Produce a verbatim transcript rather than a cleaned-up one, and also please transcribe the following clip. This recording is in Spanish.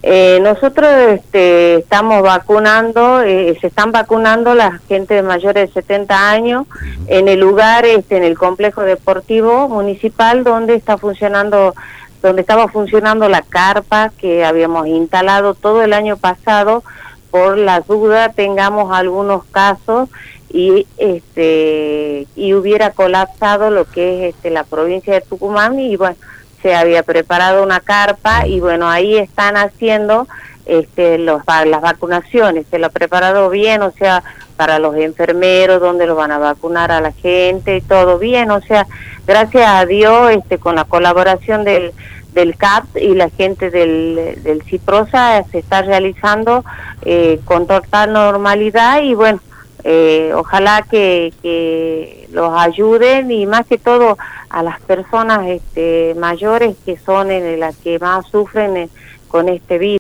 Eh, nosotros este, estamos vacunando, eh, se están vacunando la gente de mayores de setenta años en el lugar, este, en el complejo deportivo municipal donde está funcionando, donde estaba funcionando la carpa que habíamos instalado todo el año pasado. Por la duda tengamos algunos casos y este y hubiera colapsado lo que es este la provincia de Tucumán, y bueno, se había preparado una carpa y bueno, ahí están haciendo este los las vacunaciones, se lo ha preparado bien, o sea, para los enfermeros, donde lo van a vacunar a la gente y todo bien, o sea, gracias a Dios, este con la colaboración del del C A P y la gente del, del CIPROSA se está realizando eh, con total normalidad y bueno, eh, ojalá que, que los ayuden y más que todo a las personas este, mayores que son en las que más sufren eh, con este virus.